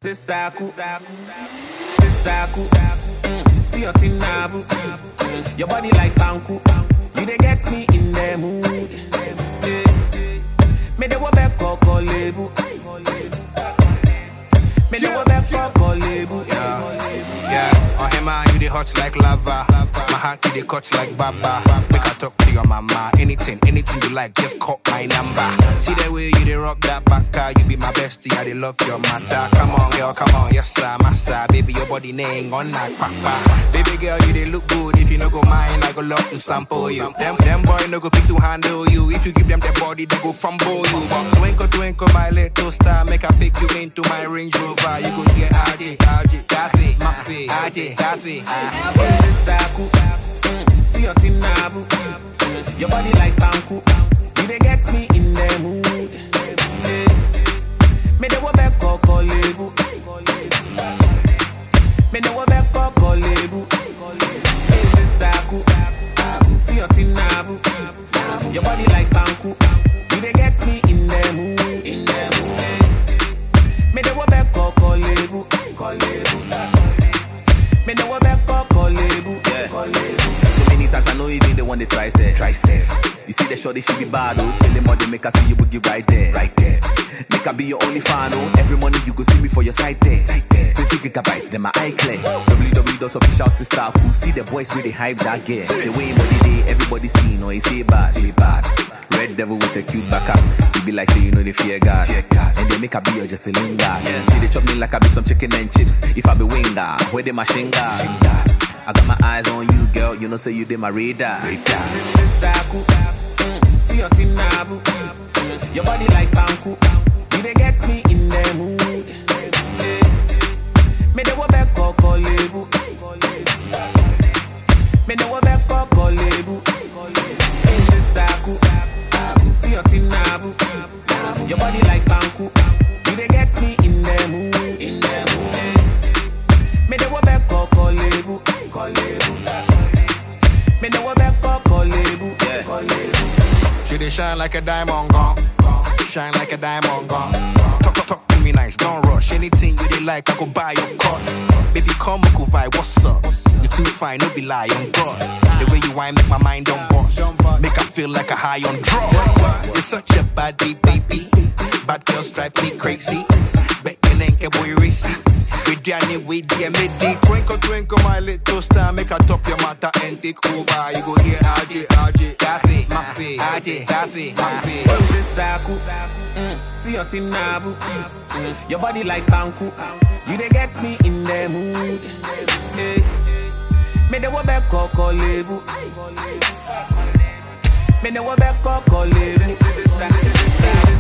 Testaku, see your thing nabu. Your body like banku. You dey get me in the mood. Me dey wo back koko lebu. Me dey wo back koko lebu. Yeah, on him you dey hot like lava. My heart you dey cut like baba. Make I talk to your mama. Anything you like, just call my number. See the way you dey rock that baka. You be my bestie, I dey love your matter. Come on, girl, come on, yes sir, massa. Baby, your body name on that papa. Baby girl, you dey look good. If you no go mind, I go love to sample you. Them boy no go fit to handle you. If you give them their body, they go fumble you. But twinkle, my little star. Make I pick you into my Range Rover. You go get RJ, Kathy, Mafi, RJ, Kathy. Testaku, see your thing nabu. Your body like banku. You dey get me in the mood. Me dey wo back koko lebu. Me dey wo back koko lebu. Testaku, see your thing nabu. Your body like banku. You dey get me in the mood. Me dey wo back koko lebu. Me dey wo back koko lebu. So many times I know you didn't want to try safe. You see the shorty, she be bad, oh. Tell him they make her see you boogie right there. Make her be your only fan, oh. Every morning you go see me for your side there. 20 gigabytes, then my eye clear. www.officialsister.cool. See the boys really hype that gear. The way for the day, everybody see, no, he say bad. Red devil with a cute back up. You be like, say you know they fear God. And they make her be your just a linger. She they chop me like I be some chicken and chips. If I be winger, where they my shinga? I got my eyes on you, girl. You know, say you did my radar. Testaku, see your thing nabu. Your body like banku. You dey get me in the mood. Me dey wo back koko lebu. Me dey wo back koko lebu. Testaku, see your thing nabu. Your body like banku. You dey get me in the mood. Me dey wo back koko lebu. Me know what back koko lebu. She dey shine like a diamond gone. Shine like a diamond gone. Talk to me nice, don't rush. Anything you dey like, I go buy your course. Baby, come cool vibe, what's up? You too fine, no be lie, on God. The way you whine make my mind don't bust. Make I feel like a high on drugs. You're such a body, baby. Bad girls drive me crazy. Bet you ain't a boy racy. With Danny, with the midi. Twinkle, my little star. Make I top your matter and take over. You go here, RJ, Kathy, Mafi, RJ, Kathy, Mafi. Testaku, see your thing nabu. Your body like banku. You dey get me in the mood. Me dey wo back koko lebu. Me dey wo back koko lebu.